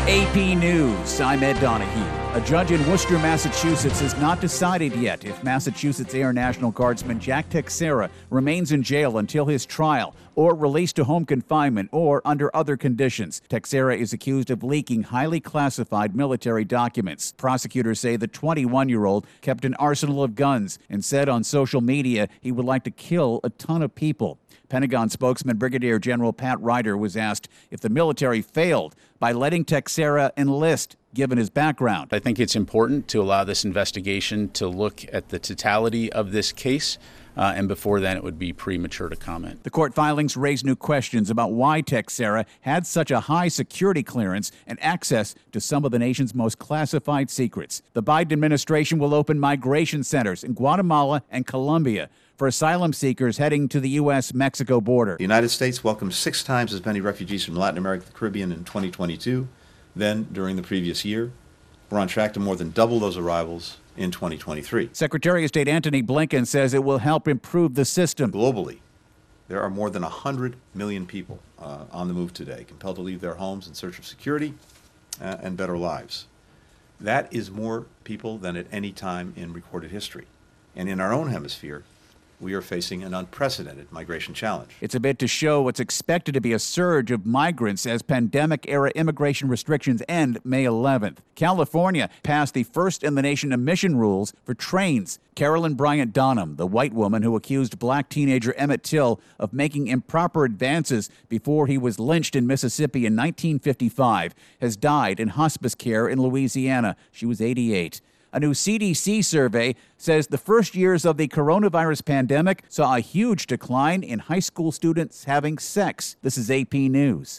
AP News, I'm Ed Donahue. A judge in Worcester, Massachusetts has not decided yet if Massachusetts Air National Guardsman Jack Teixeira remains in jail until his trial or released to home confinement or under other conditions. Teixeira is accused of leaking highly classified military documents. Prosecutors say the 21-year-old kept an arsenal of guns and said on social media he would like to kill a ton of people. Pentagon spokesman Brigadier General Pat Ryder was asked if the military failed by letting Teixeira enlist, given his background. I think it's important to allow this investigation to look at the totality of this case, and before then it would be premature to comment. The court filings raise new questions about why Teixeira had such a high security clearance and access to some of the nation's most classified secrets. The Biden administration will open migration centers in Guatemala and Colombia for asylum seekers heading to the U.S.-Mexico border. The United States welcomed 6 times as many refugees from Latin America and the Caribbean in 2022 than during the previous year. We're on track to more than double those arrivals in 2023. Secretary of State Antony Blinken says it will help improve the system. Globally, there are more than 100 million people on the move today, compelled to leave their homes in search of security and better lives. That is more people than at any time in recorded history. And in our own hemisphere, we are facing an unprecedented migration challenge. It's a bit to show what's expected to be a surge of migrants as pandemic-era immigration restrictions end May 11th. California passed the first in the nation emission rules for trains. Carolyn Bryant Donham, the white woman who accused black teenager Emmett Till of making improper advances before he was lynched in Mississippi in 1955, has died in hospice care in Louisiana. She was 88. A new CDC survey says the first years of the coronavirus pandemic saw a huge decline in high school students having sex. This is AP News.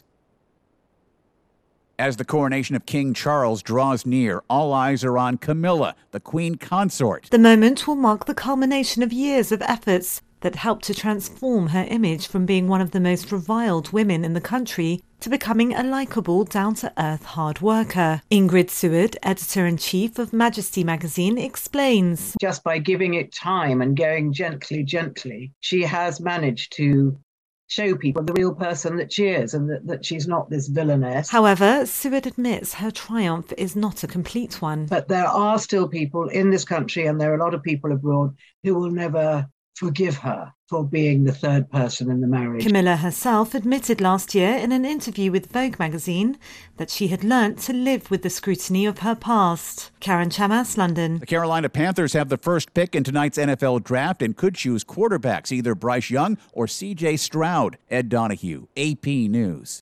As the coronation of King Charles draws near, all eyes are on Camilla, the Queen Consort. The moment will mark the culmination of years of efforts that helped to transform her image from being one of the most reviled women in the country to becoming a likeable, down-to-earth hard worker. Ingrid Seward, editor-in-chief of Majesty magazine, explains. Just by giving it time and going gently, she has managed to show people the real person that she is and that she's not this villainess. However, Seward admits her triumph is not a complete one. But there are still people in this country, and there are a lot of people abroad, who will never forgive her for being the third person in the marriage. Camilla herself admitted last year in an interview with Vogue magazine that she had learnt to live with the scrutiny of her past. Karen Chamas, London. The Carolina Panthers have the first pick in tonight's NFL draft and could choose quarterbacks, either Bryce Young or C.J. Stroud. Ed Donahue, AP News.